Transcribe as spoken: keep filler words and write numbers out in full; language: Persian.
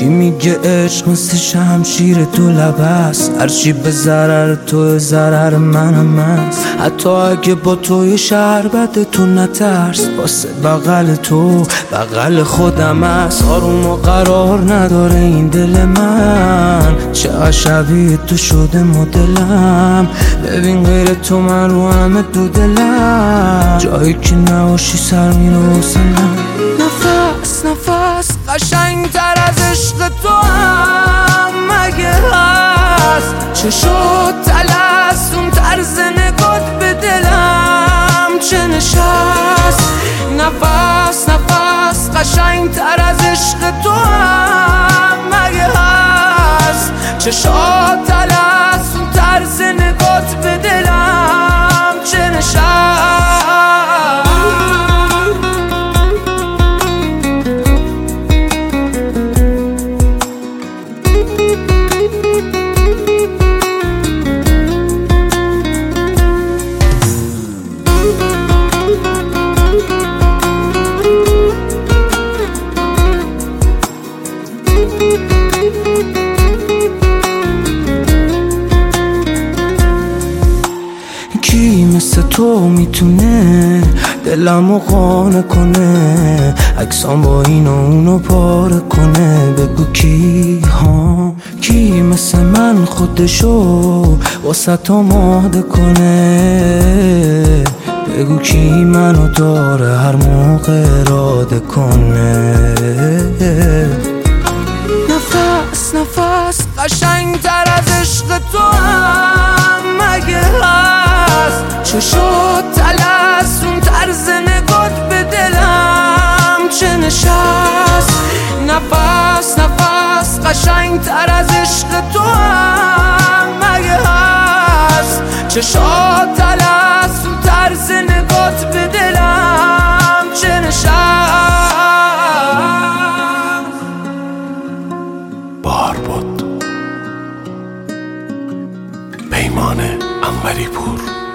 میگه عشق مثل شمشیر تو لب است، هرچی به ضرر تو ضرر منم است. حتی اگه با توی شربت تو نترس، واسه بغل تو بغل خودم است. آروم و قرار نداره این دل من، چقدر شبیه تو شده مدلم. ببین غیر تو من رو همه دو دلم، جایی که نباشی سر میره حوصله‌ام. نفس نفس قشنگتر از عشق تو هم مگه هست؟ چه شد تلسون طرز نگات به دلم چه نشست؟ نفس نفس قشنگتر از عشق تو هم مگه هست؟ چه شد تلسون طرز نگات به دلم چه نشست؟ کی مثل تو میتونه دلمو قانع کنه، عکسام با این و اونو پاره کنه؟ بگو کی ها؟ کی مثل من خودشو واسه آماده کنه؟ بگو کی منو داره هر موقع اراده کنه؟ نفس نفس قشنگتر از عشق تو هم مگه هست؟ چه شد تلسون طرز نگات به دلم چه نشست؟ نفس نفس قشنگتر از عشق تو هم مگه هست؟ چه شد تلسون طرز نگات به دلم چه نشست؟ بار بود پیمان انوری پور.